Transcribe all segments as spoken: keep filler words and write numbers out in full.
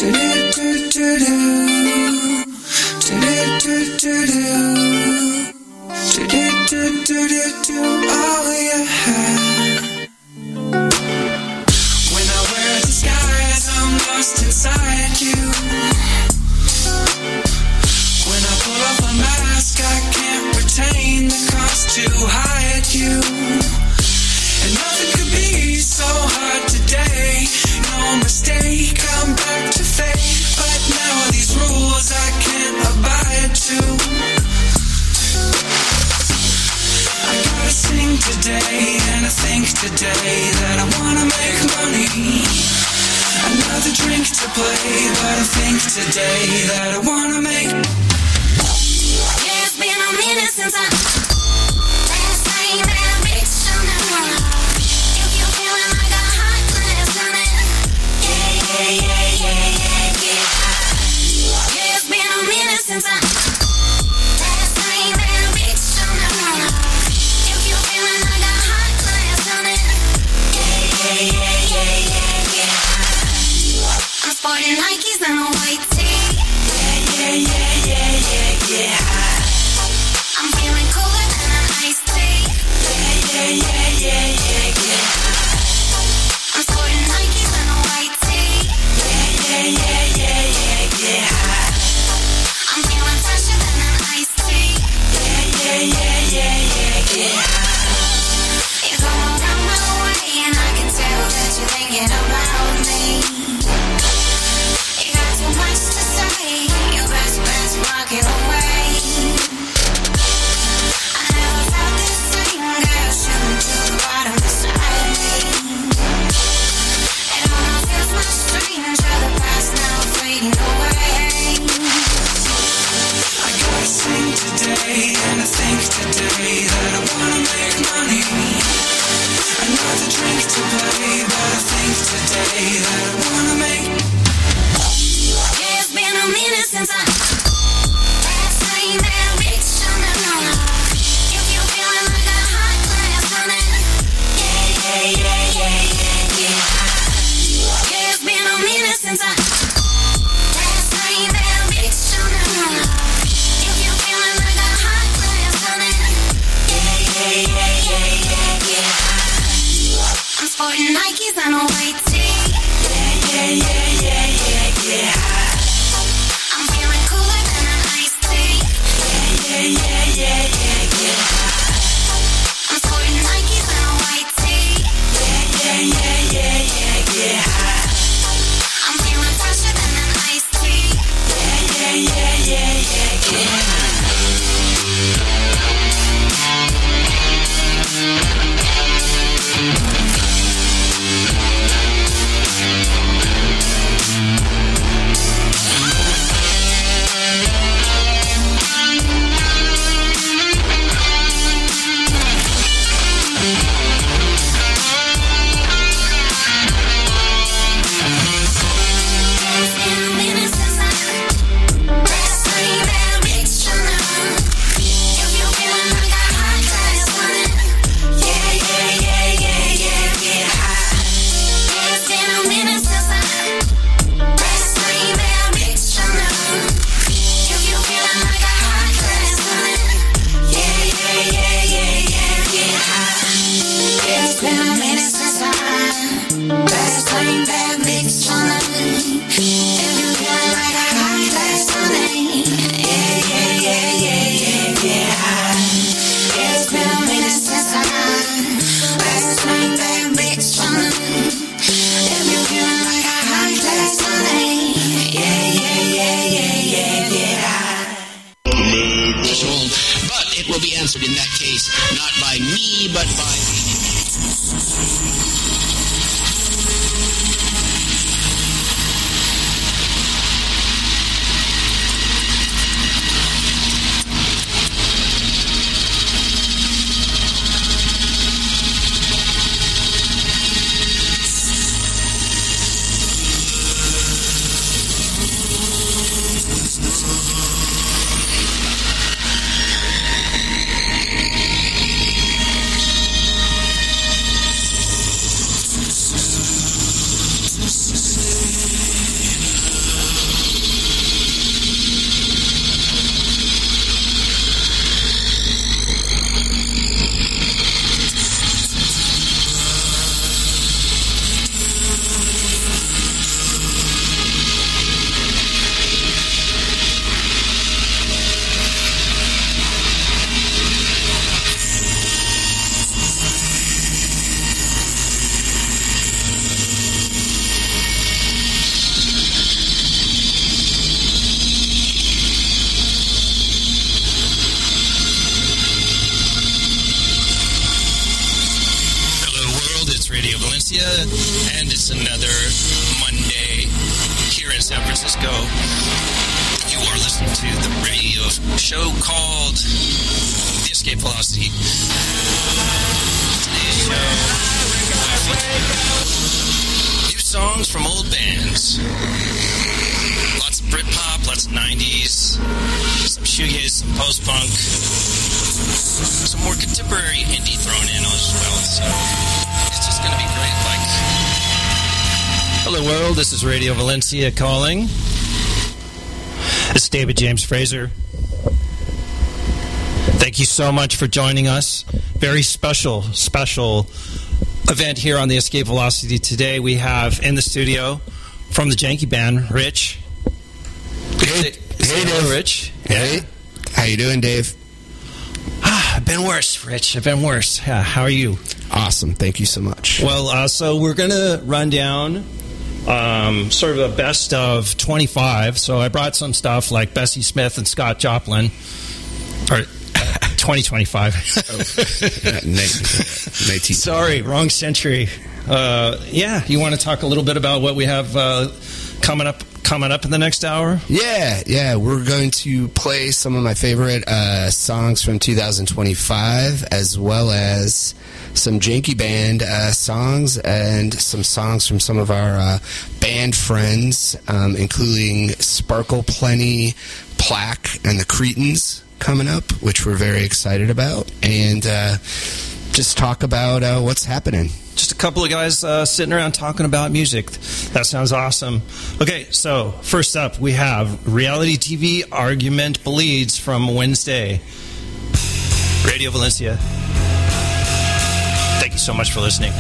Oh yeah. When I wear disguise, I'm lost inside you. When I pull off my mask, I can't retain the cost to hide you. And nothing could be so hard today. No mistake, I'm back to fate. But now these rules I can't abide to. I gotta sing today, and I think today that I wanna make money. Another drink to play, but I think today that I wanna make. Yeah, it's been a minute since I last time that I bitch on the run. If you feeling like a hot glass tonight, yeah, yeah, yeah, yeah, yeah, yeah. Yeah, it's been a minute since I last time that I bitch on the run. If you feeling like a hot glass tonight, yeah, yeah, yeah, yeah, yeah, yeah. I'm sporting Nikes and a white tee. Yeah, yeah, yeah, yeah, yeah, yeah. I'm feeling cooler than an iced tea. Yeah, yeah, yeah, yeah, yeah, yeah. I'm sporting Nikes and a white tee. Yeah, yeah, yeah, yeah, yeah, yeah. I'm feeling fresher than an iced tea. Yeah, yeah, yeah, yeah, yeah, yeah. You go around my way and I can tell that you're thinking about me. You got too much Francisco. You are listening to the radio show called The Escape Velocity. Today's show, new songs from old bands. Lots of Britpop, lots of nineties, some shoegaze, some post-punk, some more contemporary indie thrown in as well. So it's just going to be great. Like, hello world, this is Radio Valencia calling. This is David James Fraser. Thank you so much for joining us. Very special, special event here on the Escape Velocity today. We have in the studio from the Janky Band, Rich. Hey, hey, Dave. Rich. Hey, Yeah. how you doing, Dave? Ah, I've been worse, Rich. I've been worse. Yeah, how are you? Awesome. Thank you so much. Well, uh, so we're going to run down um, sort of a best of twenty-five. So I brought some stuff like Bessie Smith and Scott Joplin. Or twenty twenty-five. nineteen. Sorry, wrong century. Uh, yeah, you want to talk a little bit about what we have uh, coming up coming up in the next hour? Yeah, yeah. We're going to play some of my favorite uh, songs from two thousand twenty-five, as well as some Janky Band uh, songs and some songs from some of our uh, band friends, um, including Sparkle Plenty, Plaque, and the Cretans coming up, which we're very excited about, and uh, just talk about uh, what's happening. Just a couple of guys uh, sitting around talking about music. That sounds awesome. Okay, so first up we have reality T V Argument Bleeds from Wednesday. Radio Valencia. Thank you so much for listening.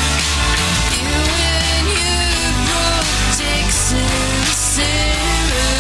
You and your broke takes in the cinema.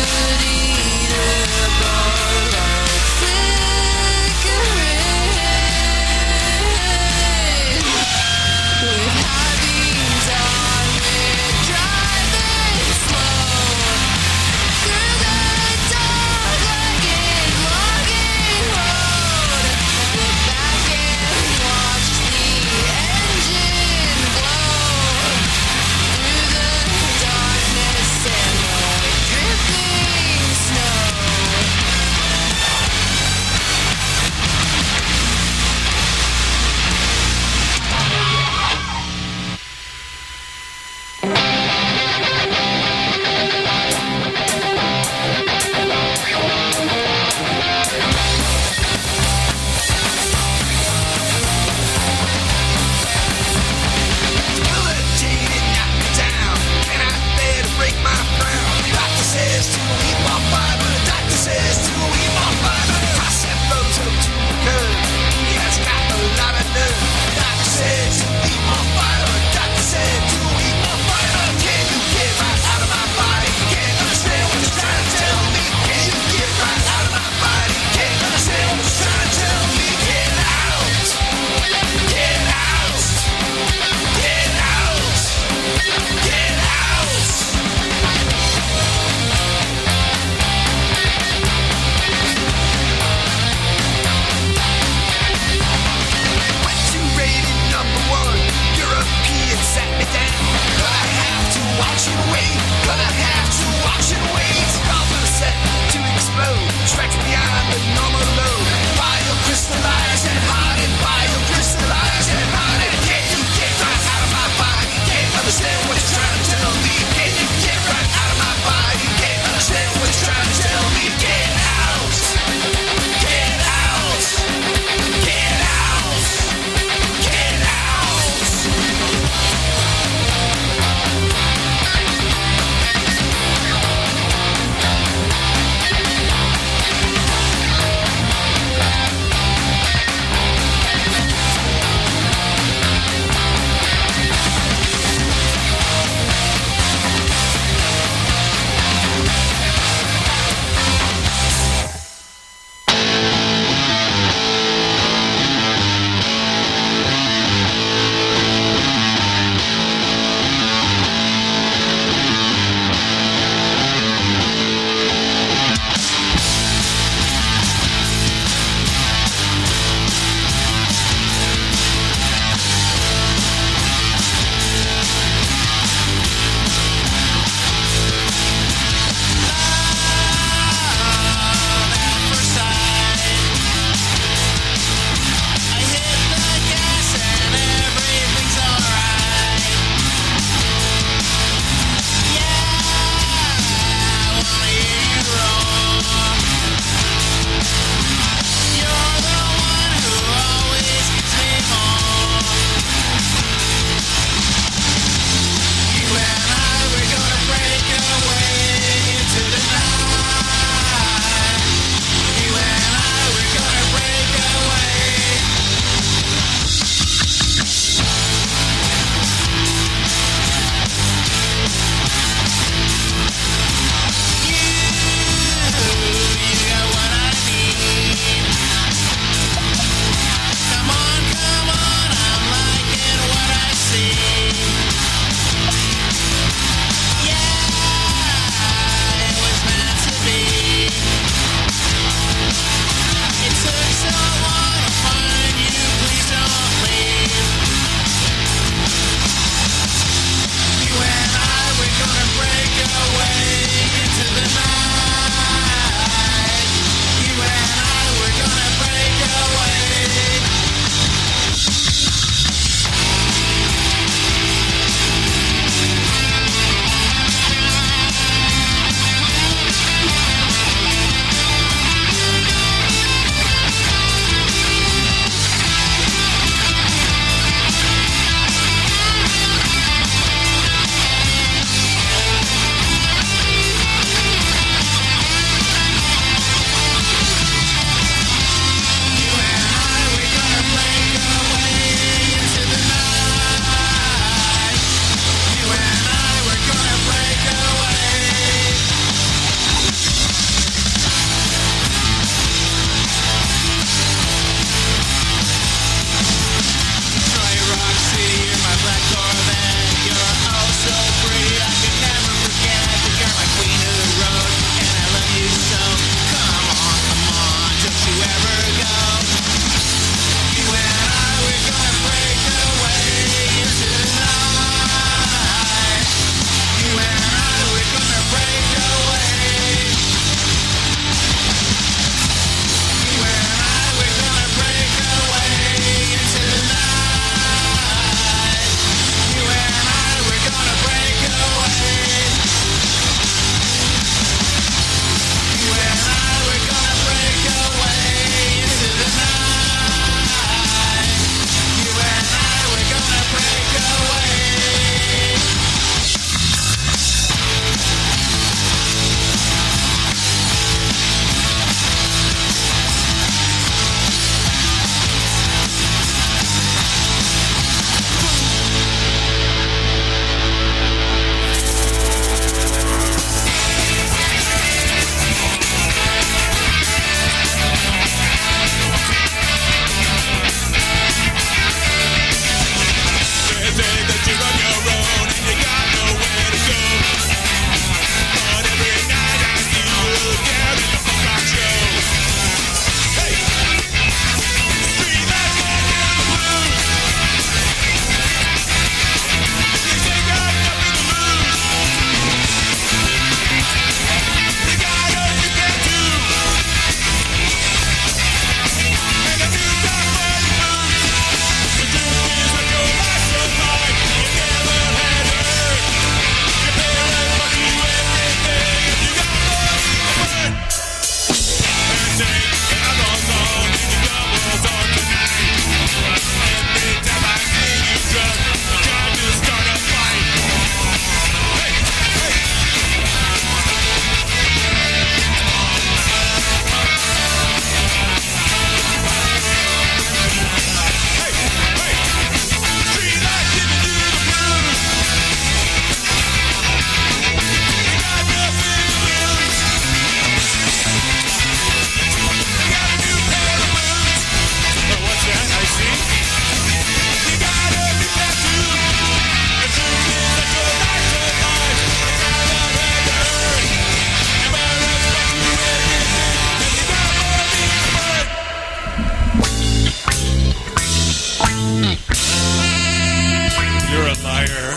You're a liar.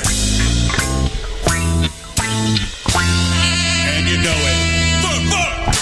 And you know it. Fuck, fuck!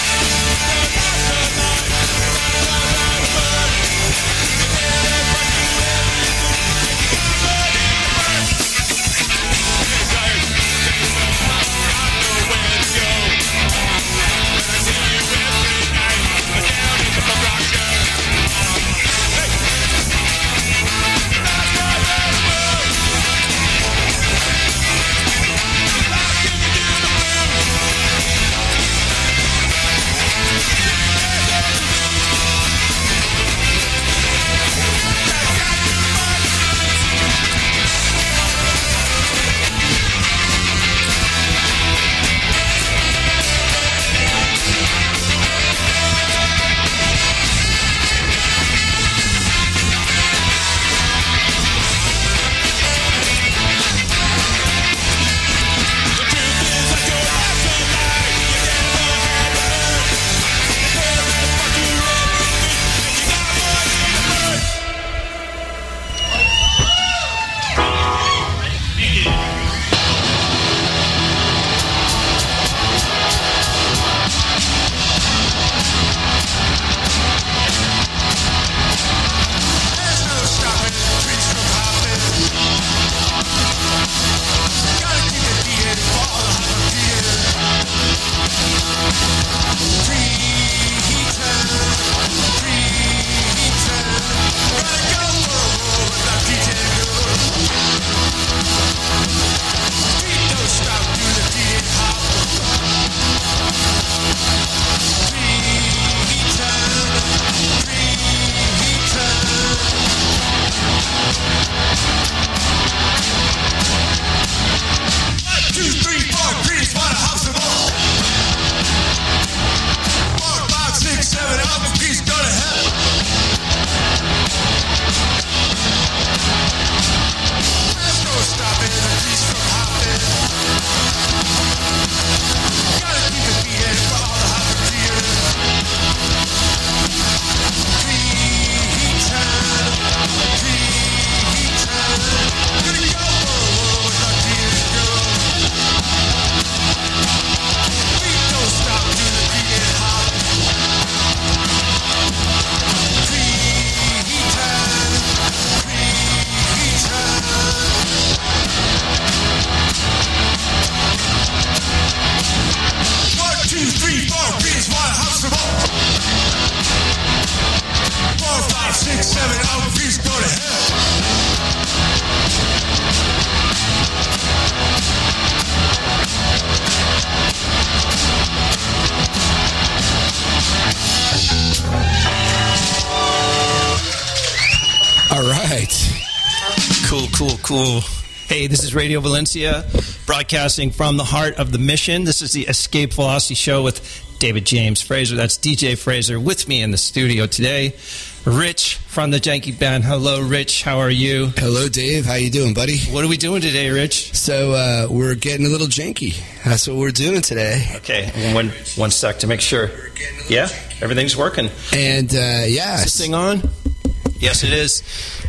Cool. Hey, this is Radio Valencia, broadcasting from the heart of the mission. This is the Escape Velocity Show with David James Fraser. That's D J Fraser with me in the studio today. Rich from the Janky Band. Hello, Rich. How are you? Hello, Dave. How you doing, buddy? What are we doing today, Rich? So uh, we're getting a little janky. That's what we're doing today. Okay. One, one sec to make sure. Yeah, everything's working. And, uh, yeah. Is this thing on? Yes, it is.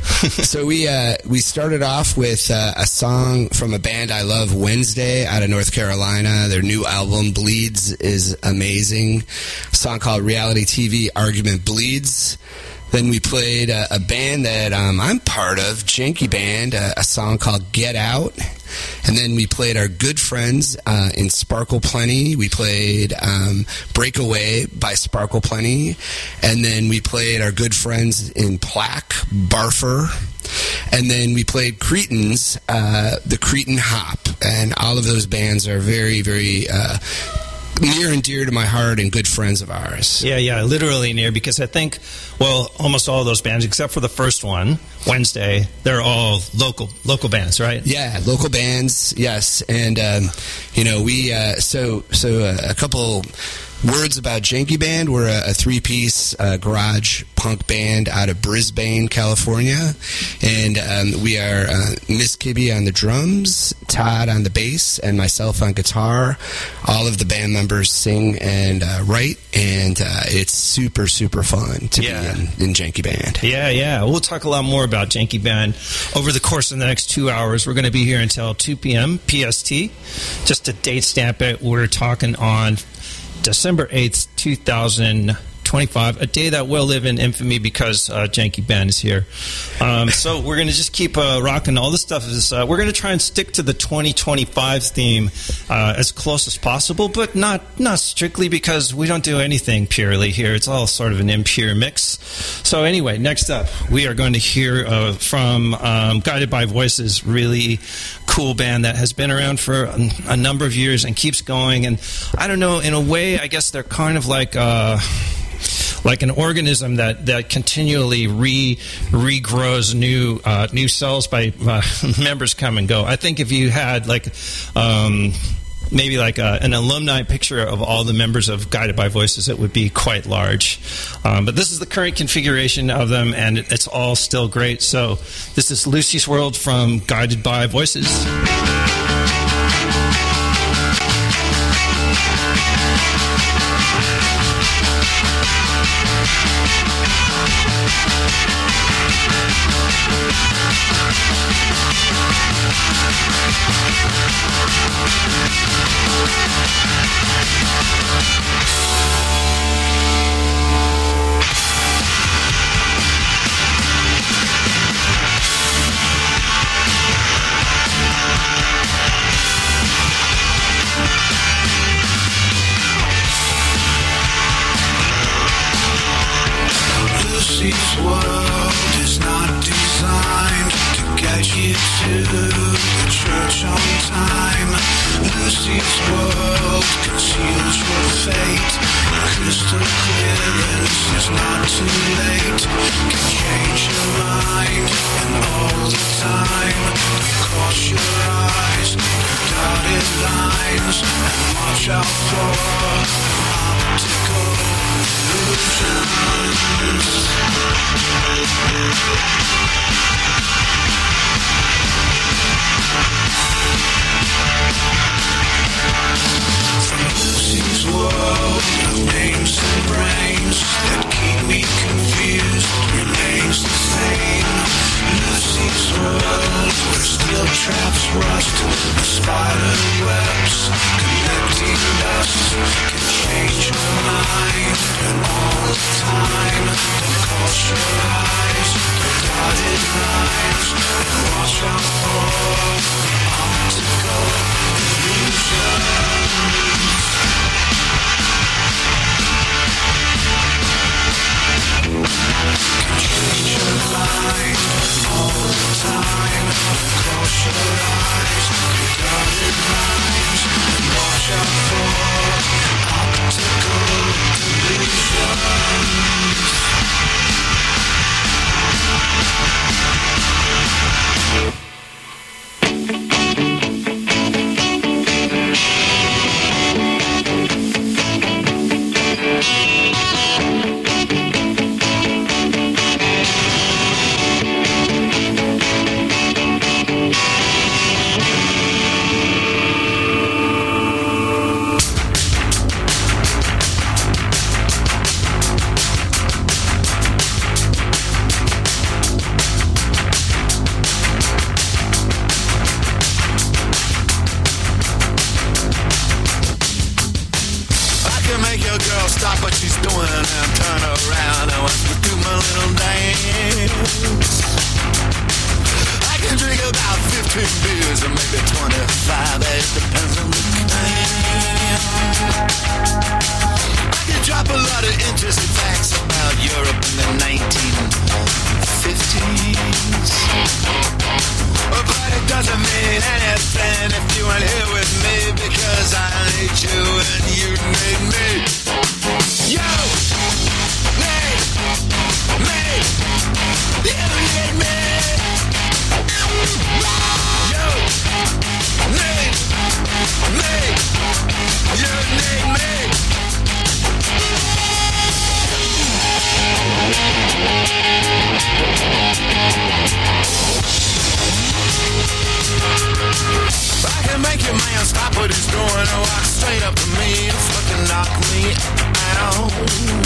So we uh, we started off with uh, a song from a band I love, Wednesday, out of North Carolina. Their new album, Bleeds, is amazing. A song called Reality T V Argument Bleeds. Then we played uh, a band that um, I'm part of, Janky Band, uh, a song called Get Out. And then we played our good friends uh, in Sparkle Plenty. We played um, Breakaway by Sparkle Plenty. And then we played our good friends in Plaque, Barfer. And then we played Cretans, uh, the Cretan Hop. And all of those bands are very, very uh, near and dear to my heart and good friends of ours. Yeah, yeah, literally near, because I think, well, almost all of those bands, except for the first one, Wednesday, they're all local local bands, right? Yeah, local bands, yes. And, um, you know, we, uh, so, so uh, a couple Words About Janky Band. We're a, a three-piece uh, garage punk band out of Brisbane, California. And um, we are uh, Miss Kibby on the drums, Todd on the bass, and myself on guitar. All of the band members sing and uh, write, and uh, it's super, super fun to Yeah. be in, in Janky Band. Yeah, yeah. We'll talk a lot more about Janky Band over the course of the next two hours. We're going to be here until two p.m. P S T. Just to date stamp it, we're talking on December eighth, two thousand twenty-five, a day that will live in infamy because uh, Janky Band is here. Um, so we're going to just keep uh, rocking. All this stuff is, uh, we're going to try and stick to the twenty twenty-five theme uh, as close as possible, but not, not strictly because we don't do anything purely here. It's all sort of an impure mix. So anyway, next up, we are going to hear uh, from um, Guided by Voices, really cool band that has been around for a, a number of years and keeps going. And I don't know, in a way, I guess they're kind of like uh, like an organism that, that continually re regrows new uh, new cells by uh, members come and go. I think if you had like um, maybe like a, an alumni picture of all the members of Guided by Voices, it would be quite large. Um, but this is the current configuration of them, and it, it's all still great. So this is Lucy's World from Guided by Voices. Lucy's world is not designed to get you to the church on time. Lucy's world conceals your fate. Crystal clearance is not too late. Can change your mind and all the time. Cross your eyes, dotted lines, and watch out for optical illusions. From Lucy's world of names and brains that keep me confused remains the same. Lucy's world where steel traps rust, the spider webs connecting dust can change your mind and all the time. Don't cross your eyes, dotted lines, and watch out for optical illusions. Can change your mind all the time. Cross your eyes, dotted lines, and watch out for optical illusions. stop what he's doing and walk straight up to me and fucking knock me out.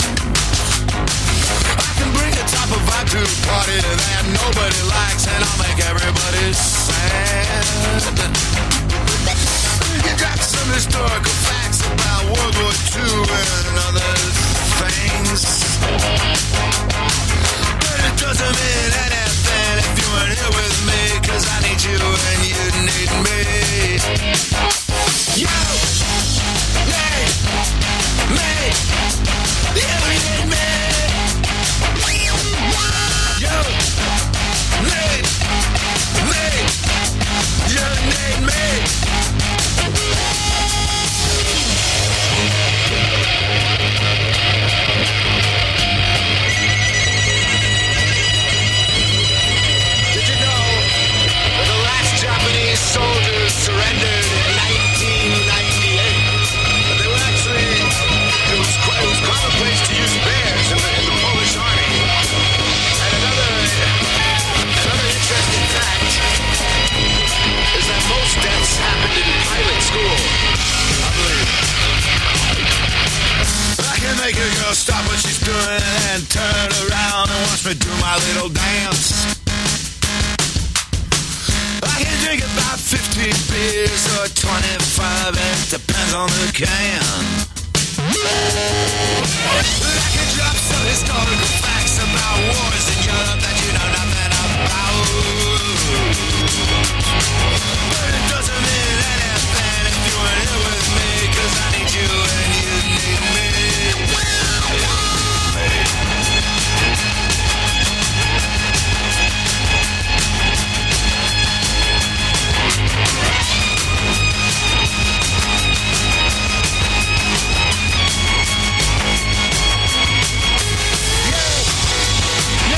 I can bring a type of vibe to a party that nobody likes, and I'll make everybody sad. You got some historical facts about World War Two and other things, but it doesn't mean anything if you weren't here with me, cause I need you and you need me. You need me. You need me. You need me. You need me. Did you know that the last Japanese soldiers surrendered in nineteen ninety-eight? But they were actually, it was quite, it was commonplace to use bears in the, in the Polish army. And another, another interesting fact is that most deaths happened in pilot school, I believe. I can make a girl stop what she's doing and turn around and watch me do my little dance. I can drink about fifteen beers or twenty-five, and it depends on the can. I can drop some historical facts about wars in Europe that you know nothing about. But it doesn't mean anything if you weren't here with me, cause I need you and you need me. You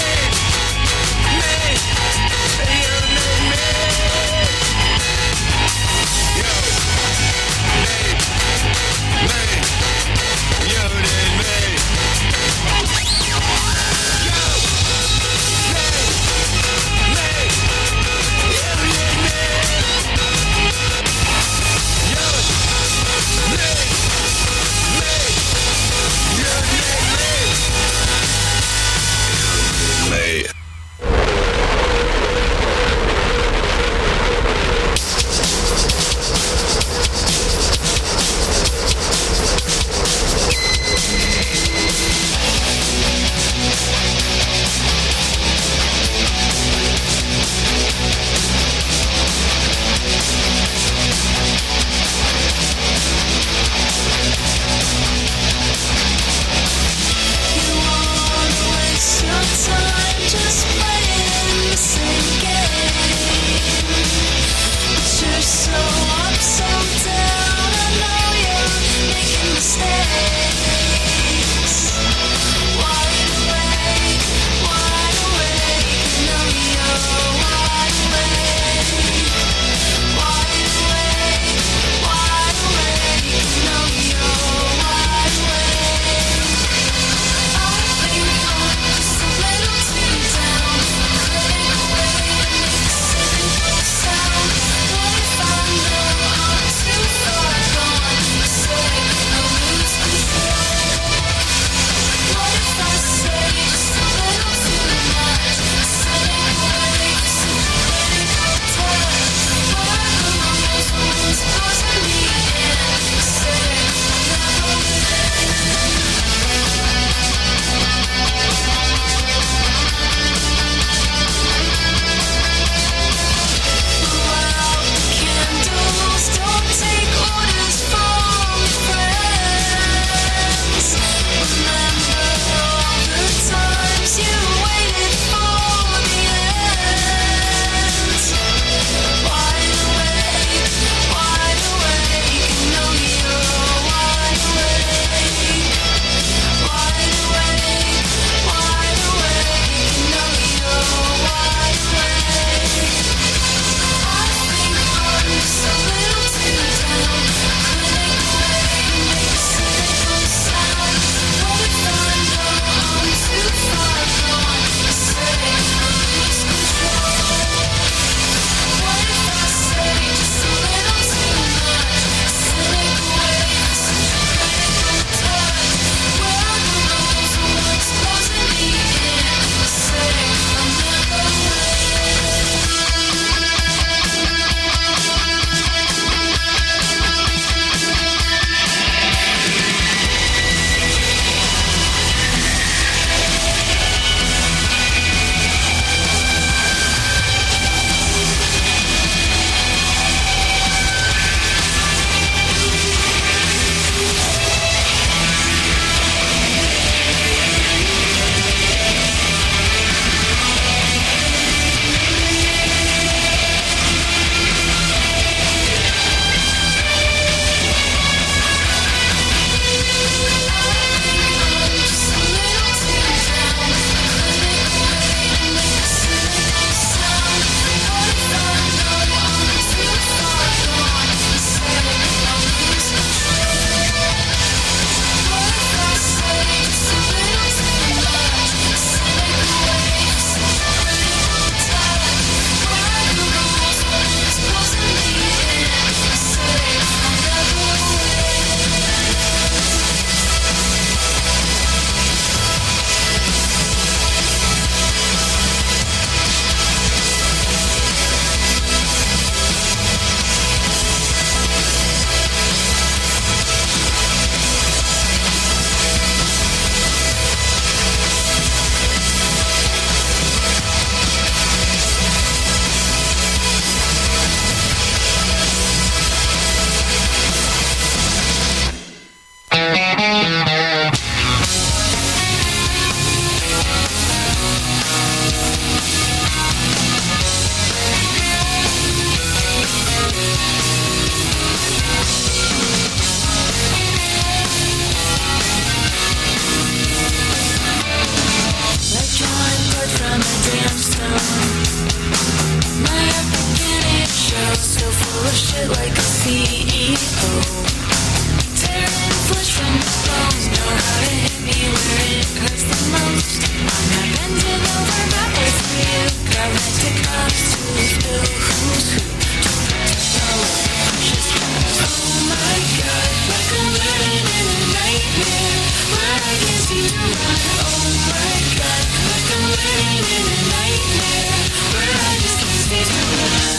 it like a C E O. Tearing flesh from the bones, know how to hit me where it hurts the most. I'm not bending over backwards for you. Galactic obstacles, Bill, who's who? To protect all of the precious cars. Oh my God, like I'm living in a nightmare where I can't seem to run. Oh my God, like I'm living in a nightmare where I just can't seem to run.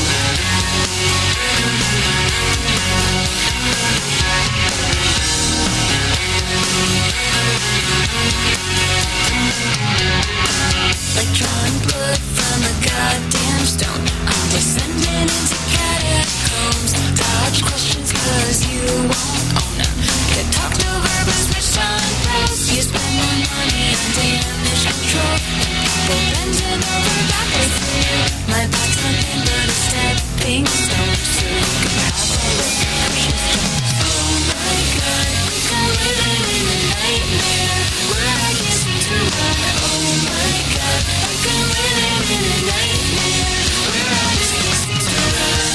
Like drawing blood from a goddamn stone, I'm descending into catacombs. Dodge questions cause you won't own them. Get talked over by switched on pros. You spend more money on damage control. People bending over backwards for you. My back's nothing but a stepping stone, so you can have all of the precious stones. Oh my God, like I'm living in a nightmare where I can't seem to run. Oh my God, like I'm living in a nightmare where I just can't seem to run.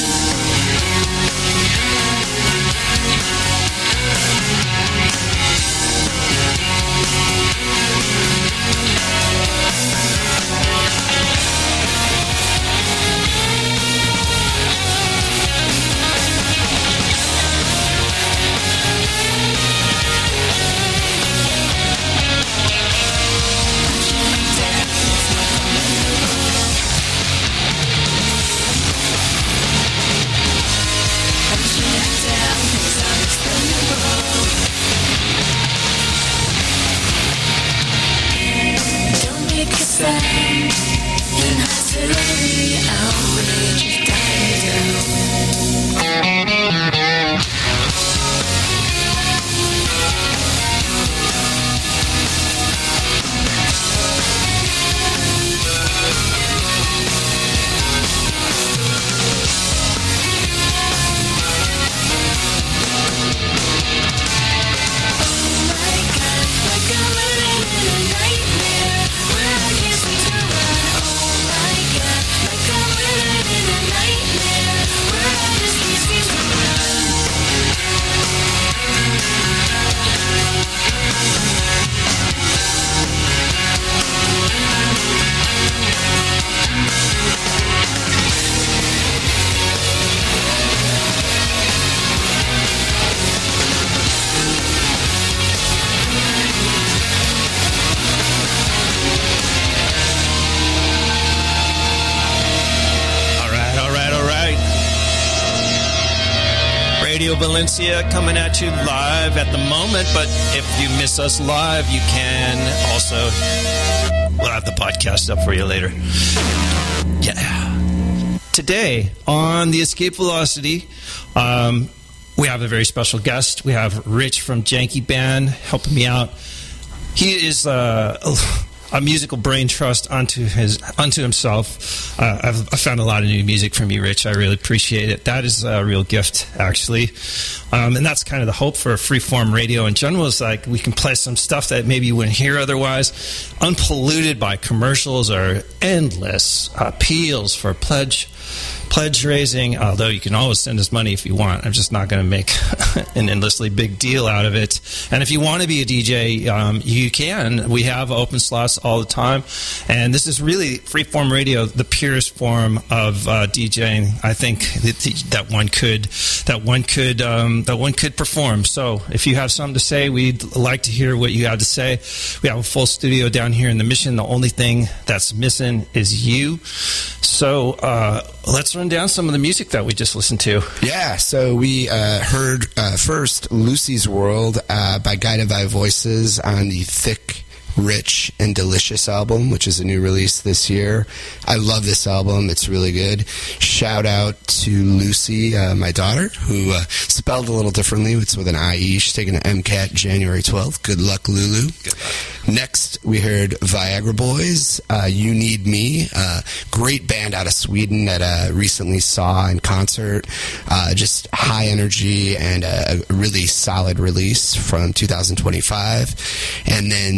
Don't make a sound in hostility, outrage, die down. Radio Valencia coming at you live at the moment, but if you miss us live, you can also, we'll have the podcast up for you later. Yeah. Today on the Escape Velocity, um, we have a very special guest. We have Rich from Janky Band helping me out. He is uh, a musical brain trust unto his unto himself. Uh, I've I found a lot of new music from you, Rich. I really appreciate it. That is a real gift, actually. Um, and that's kind of the hope for freeform radio in general, is like we can play some stuff that maybe you wouldn't hear otherwise, unpolluted by commercials or endless appeals for pledge pledge raising, although you can always send us money if you want. I'm just not going to make an endlessly big deal out of it. And if you want to be a D J, um, you can. We have open slots all the time. And this is really freeform radio, the purest form of uh, DJing, I think, that, that one could that one could um, that one could perform. So if you have something to say, we'd like to hear what you have to say. We have a full studio down here in the Mission. The only thing that's missing is you. So uh, let's run down some of the music that we just listened to. Yeah, so we uh, heard uh, first Lucy's World uh, by Guided by Voices on the Thick, Rich, and Delicious album, which is a new release this year. I love this album. It's really good. Shout out to Lucy, uh, my daughter, who uh, spelled a little differently. It's with an I E. She's taking an MCAT January twelfth. Good luck, Lulu. Good luck. Next, we heard Viagra Boys, uh, You Need Me, uh, great band out of Sweden that I uh, recently saw in concert. Uh, just high energy and a really solid release from two thousand twenty-five. And then the next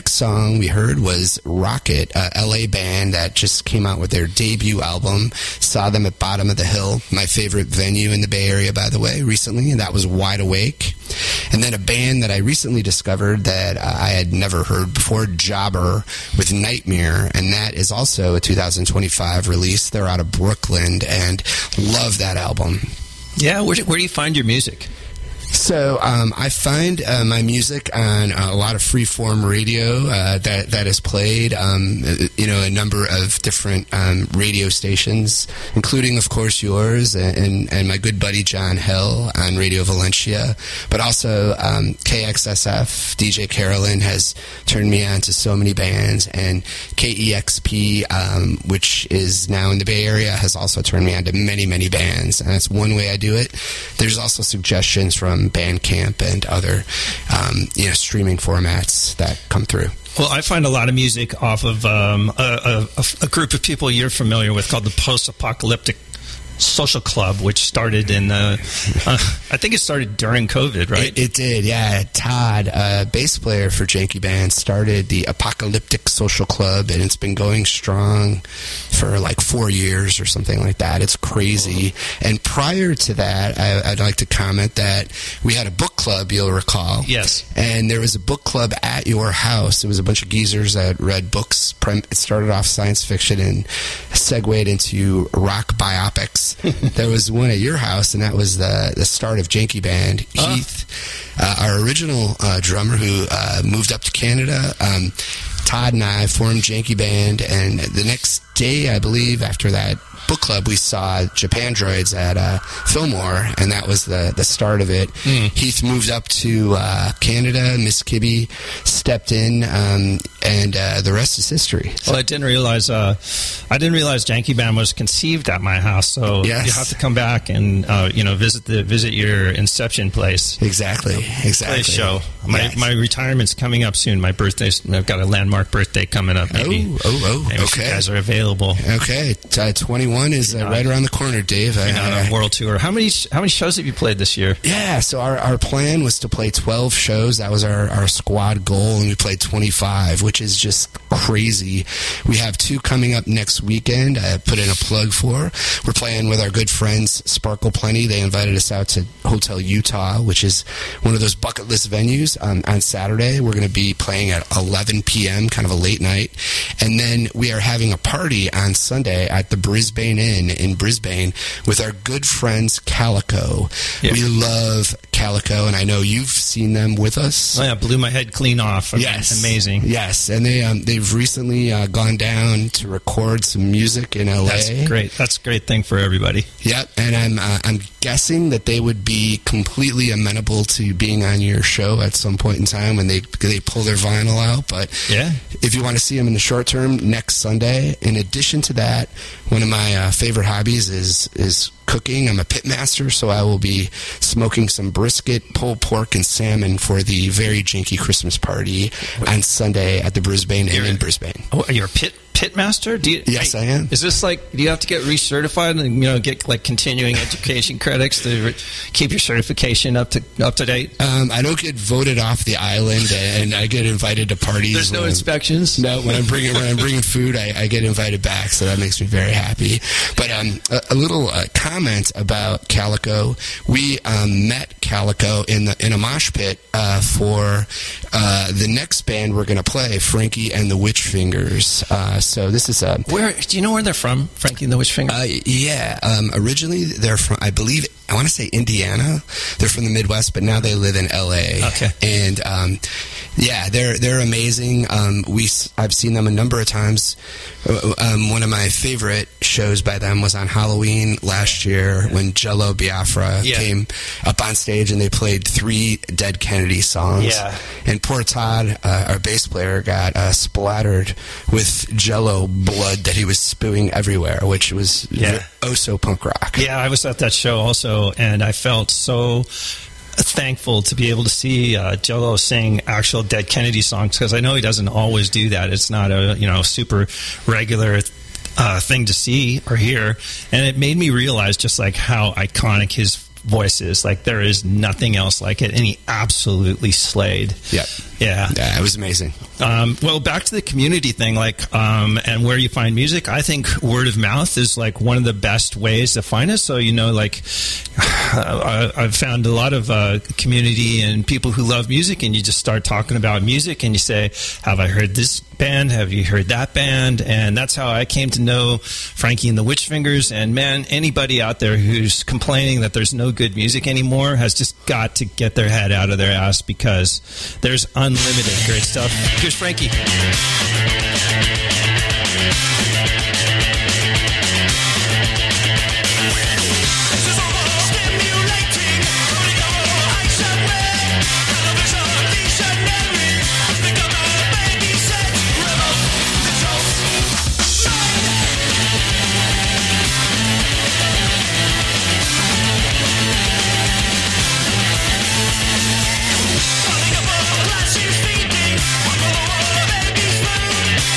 next song we heard was Rocket, a L A band that just came out with their debut album. Saw them at Bottom of the Hill, my favorite venue in the Bay Area, by the way, recently, and that was Wide Awake. And then a band that I recently discovered that uh, I had never heard before, Jobber, with Nightmare, and that is also a two thousand twenty-five release. They're out of Brooklyn, and love that album. Yeah, where do, where do you find your music? So um, I find uh, my music on uh, a lot of freeform radio uh, that that is played. Um, you know, a number of different um, radio stations, including, of course, yours and and my good buddy John Hill on Radio Valencia, but also um, K X S F. D J Carolyn has turned me on to so many bands, and K E X P, um, which is now in the Bay Area, has also turned me on to many many bands, and that's one way I do it. There's also suggestions from Bandcamp and other um, you know streaming formats that come through. Well, I find a lot of music off of um, a, a, a group of people you're familiar with called the Post-Apocalyptic Social Club, which started in, uh, uh, I think it started during COVID, right? It, it did, yeah. Todd, uh, bass player for Janky Band, started the Apocalyptic Social Club, and it's been going strong for like four years or something like that. It's crazy. And prior to that, I, I'd like to comment that we had a book club, you'll recall. Yes. And there was a book club at your house. It was a bunch of geezers that read books. It started off science fiction and segued into rock biopics. There was one at your house, and that was the the start of Janky Band. Heath, uh, our original uh, drummer who uh, moved up to Canada, um, Todd and I formed Janky Band, and the next day, I believe, after that book club, we saw Japan Droids at uh, Fillmore, and that was the, the start of it. Mm. Heath moved up to uh, Canada. Miss Kibbe stepped in, um, and uh, the rest is history. So. Well, I didn't realize uh, I didn't realize Janky Band was conceived at my house. So yes. You have to come back and uh, you know visit the visit your inception place. Exactly, exactly. Play show. My yes. my retirement's coming up soon. My birthday's I've got a landmark birthday coming up. Maybe. Oh, oh, oh. Maybe okay. If you guys are available. Okay, uh, twenty-one is uh, right around the corner, Dave. You're not on world tour. How many how many shows have you played this year? Yeah, so our, our plan was to play twelve shows. That was our, our squad goal, and we played twenty-five, which is just crazy. We have two coming up next weekend. I put in a plug for. We're playing with our good friends Sparkle Plenty. They invited us out to Hotel Utah, which is one of those bucket list venues. Um, on Saturday, we're going to be playing at eleven p.m., kind of a late night. And then we are having a party on Sunday at the Brisbane Inn in Brisbane with our good friends Calico. Yeah. We love Calico, and I know you've seen them with us. Oh, yeah, blew my head clean off. I yes. mean, amazing. Yes, and they, um, they've recently uh, gone down to record some music in L A. That's great. That's a great thing for everybody. Yep, and I'm, uh, I'm guessing that they would be completely amenable to being on your show at some point in time when they they pull their vinyl out. But yeah. if you want to see them in the short term, next Sunday. In addition to that, one of my uh, favorite hobbies is is cooking. I'm a pit master, so I will be smoking some brisket, pulled pork, and salmon for the very janky Christmas party on Sunday at the Brisbane Inn in Brisbane. Oh, you're a pit pit master? Do you, yes, I am. Is this like, do you have to get recertified and, you know, get like continuing education credits to re- keep your certification up to up to date? Um, I don't get voted off the island, and I get invited to parties. There's no when, inspections. No, when I'm bringing when I'm bringing food, I, I get invited back, so that makes me very happy. But um, a, a little uh, comment about Calico. We um, met Calico in the in a mosh pit uh, for uh, the next band we're going to play, Frankie and the Witch Fingers. Uh, so this is a where do you know where they're from, Frankie and the Witch Fingers? Uh, yeah, um, originally they're from, I believe, I want to say Indiana. They're from the Midwest, but now they live in L A. Okay, and um, yeah, they're they're amazing. Um, we I've seen them a number of times. Um, one of my favorite shows by them was on Halloween last year when Jello Biafra yeah. came up on stage and they played three Dead Kennedy songs. Yeah. And poor Todd, uh, our bass player, got uh, splattered with Jello blood that he was spewing everywhere, which was yeah. oh so punk rock. Yeah, I was at that show also, and I felt so thankful to be able to see uh, Jello sing actual Dead Kennedy songs, because I know he doesn't always do that. It's not a you know super regular uh, thing to see or hear, and it made me realize just like how iconic his voices. Like there is nothing else like it, and he absolutely slayed. Yeah. Yeah. Yeah, it was amazing. Um, well, back to the community thing, like, um, and where you find music, I think word of mouth is like one of the best ways to find us. So, you know, like, uh, I've found a lot of uh, community and people who love music, and you just start talking about music, and you say, have I heard this band? Have you heard that band? And that's how I came to know Frankie and the Witchfingers. And man, anybody out there who's complaining that there's no good music anymore has just got to get their head out of their ass, because there's unlimited great stuff. Here's Frankie. Classy speaking, oh, baby smooth.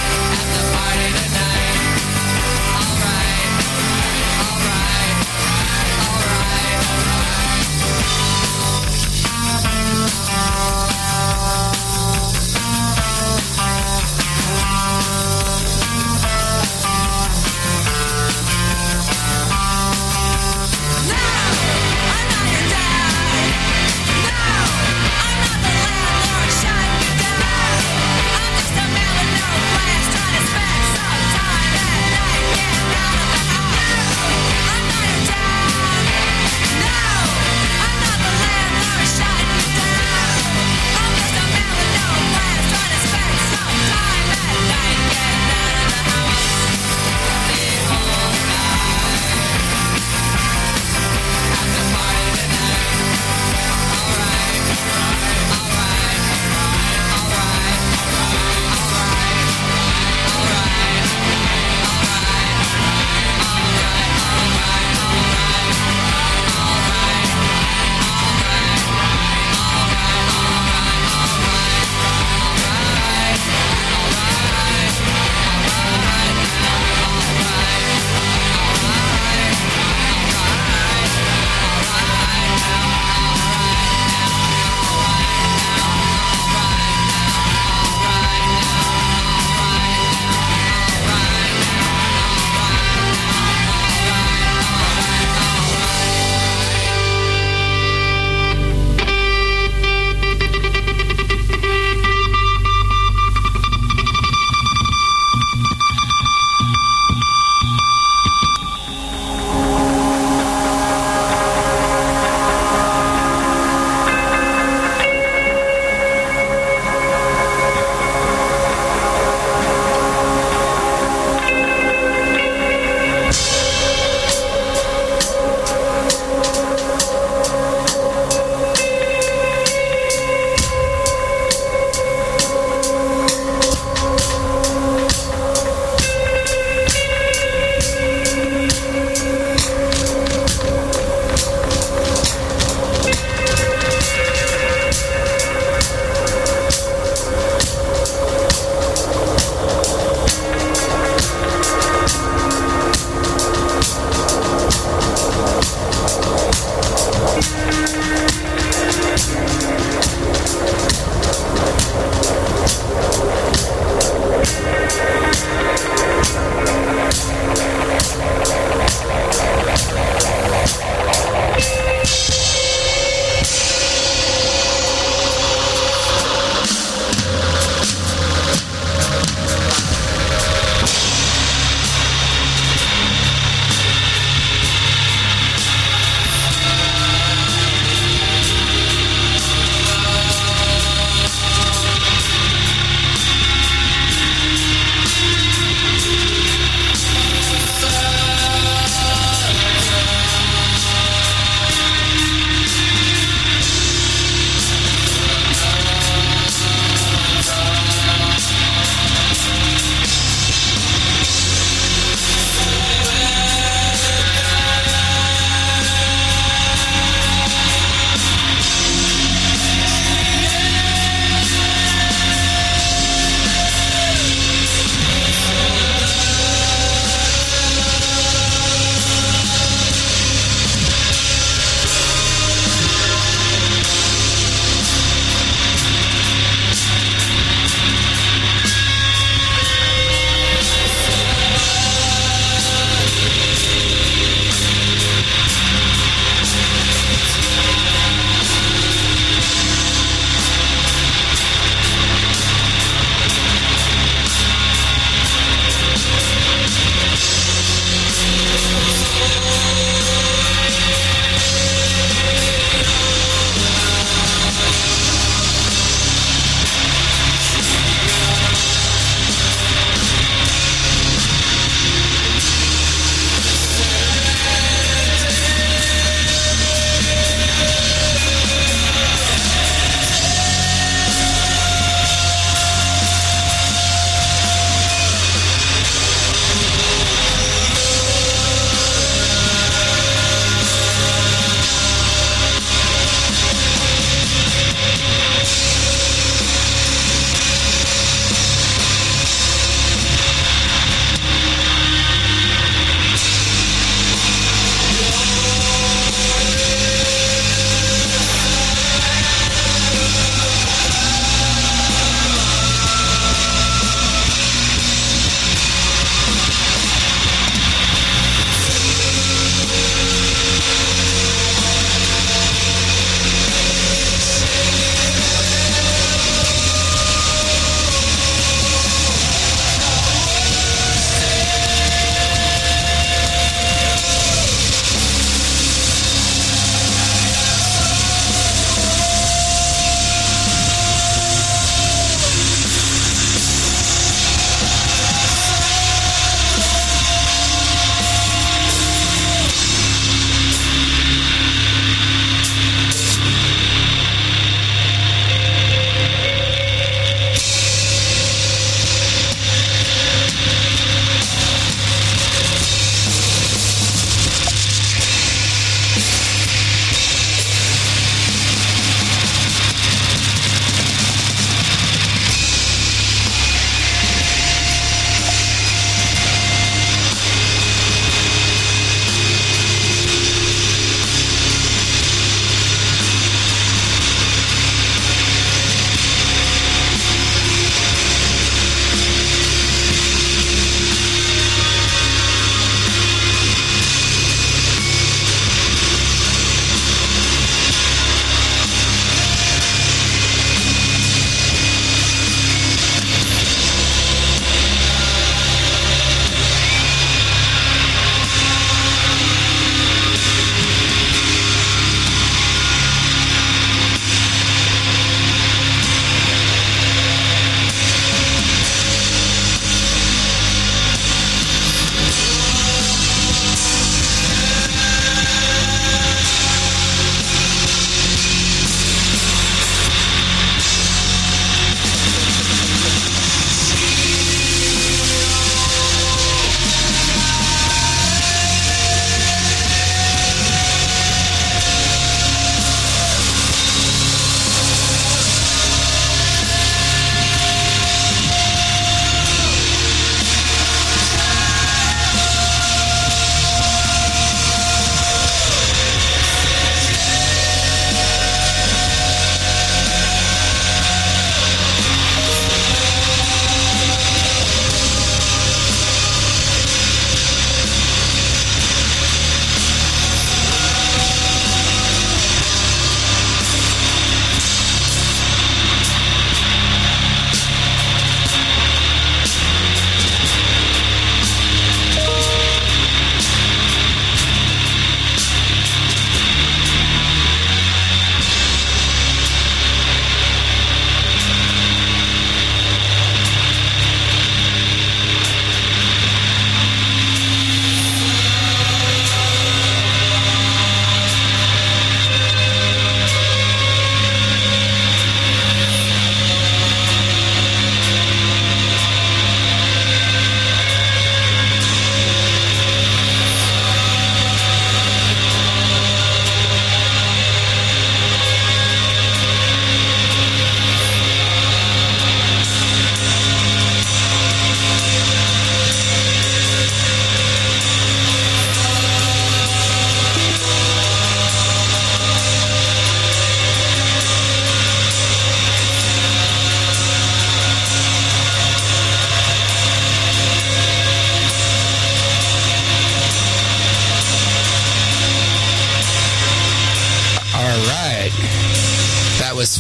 at the party tonight. Alright, alright, alright, No, I'm not your dad. No, I'm not the landlord shutting you down. I'm just a man with no plans trying to spend some time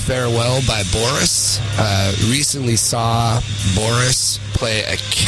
Farewell by Boris. Uh, recently saw Boris play a